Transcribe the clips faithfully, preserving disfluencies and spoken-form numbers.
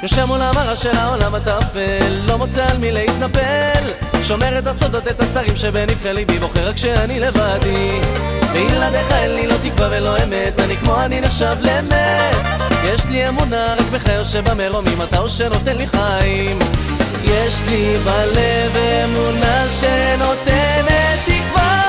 יושב מול המראה של העולם הטפל, לא מוצא על מי להתנפל, שומר את הסודות, את הסתרים שבנבחי ליבי, בוחר רק כשאני לבדי. בלעדיך אין לי לא תקווה ולא אמת, אני כמו אני נחשב למת. יש לי אמונה רק בחיר שבמרומים אתה או שנותן לי חיים. יש לי בלב אמונה שנותנת תקווה.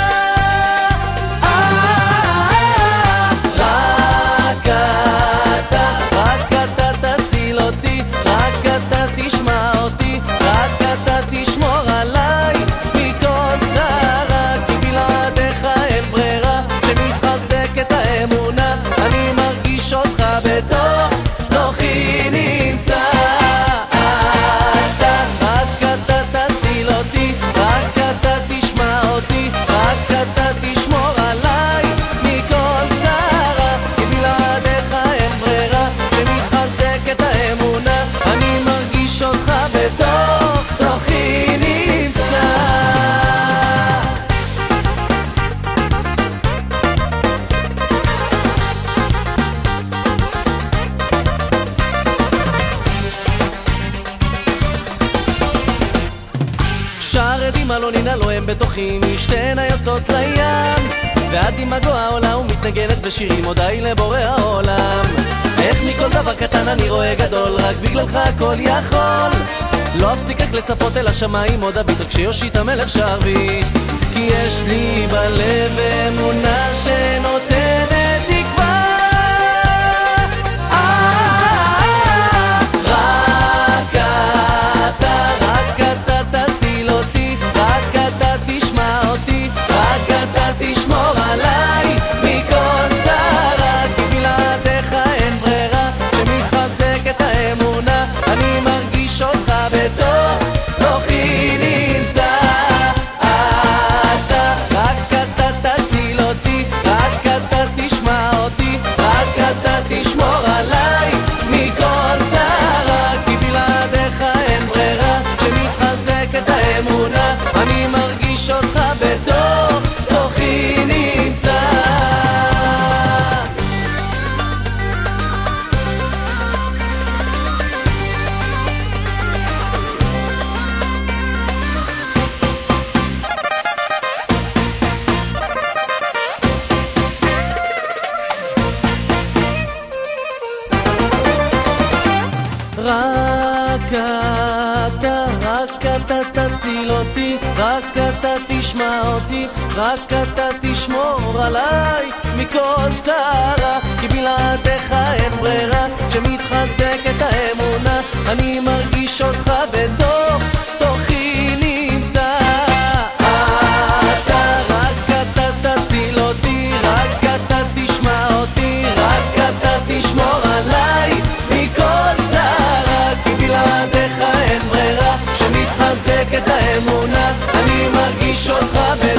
רק אתה, רק אתה תציל אותי, רק אתה תשמע אותי, רק אתה תשמור עליי מכל צרה, כי בלעדיך אין ברירה, שמתחזקת האמונה, אני מרגיש אותך בתוך תוכי נמצא. אתה, רק אתה תציל אותי, רק אתה תשמע אותי, רק אתה תשמור עליי מכל צרה, כי בלעדיך אין ברירה, שמתחזקת האמונה, אני מרגיש אותך בתוך תוכי נמצא. שער עדים אלונינה לא הם בתוכי, משתנה יוצאות לים, והדמגו העולה ומתנגנת בשירים הודאי לבורא העולם. איך מכל דבר קטן אני רואה גדול, רק בגללך הכל יכול, לא אפסיק רק לצפות אל השמיים, עוד הביט רק כשיושיט המלך שרביט, כי יש לי בלב אמונה שנותנת תקווה. רק אתה, רק אתה תציל אותי, רק אתה תשמע אותי, רק אתה תשמור עליי מכל צרה, כי בלעדיך אין ברירה, שמתחזקת האמונה, אני מרגיש אותך בתוך תוכי נמצא. אתה, רק אתה תציל אותי, רק אתה תשמע אותי, רק אתה תשמור עליי מכל צרה, כי בלעדיך אין ברירה, שמתחזקת האמונה, אני מרגיש אותך בתוך תוכי נמצא. רק אתה, רק אתה תציל אותי, רק אתה תשמע אותי, רק אתה תשמור עליי מכל צרה, כי בלעדיך אין ברירה, שמתחזקת האמונה, אני מרגיש אותך בתוך תוכי נמצא. אתה, רק אתה תציל אותי, רק אתה תשמע אותי, רק אתה תשמור עליי מכל צרה, כי בלעדיך אין ברירה, שמתחזקת האמונה, אני מרגיש אותך בתוך